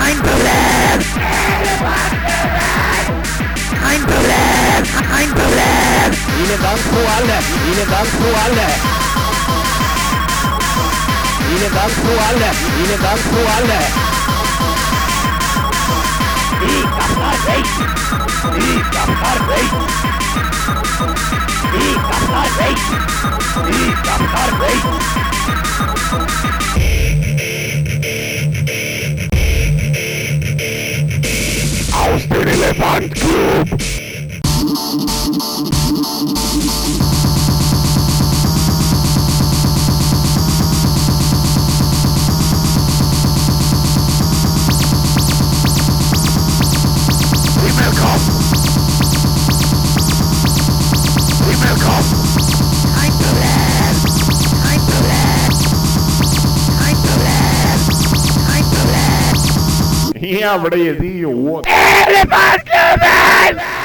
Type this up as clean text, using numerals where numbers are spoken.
Kein Problem! Kein Problem! Kein Problem! Vielen Dank für alle! Vielen Dank für alle! Vielen Dank für alle! Vielen Dank für alle! Aus dem Elefantclub! Himmelkopf! Himmelkopf! Kein Problem! Kein Problem! Kein Problem! Kein Problem! Yeah, but you see what? Elefantclub!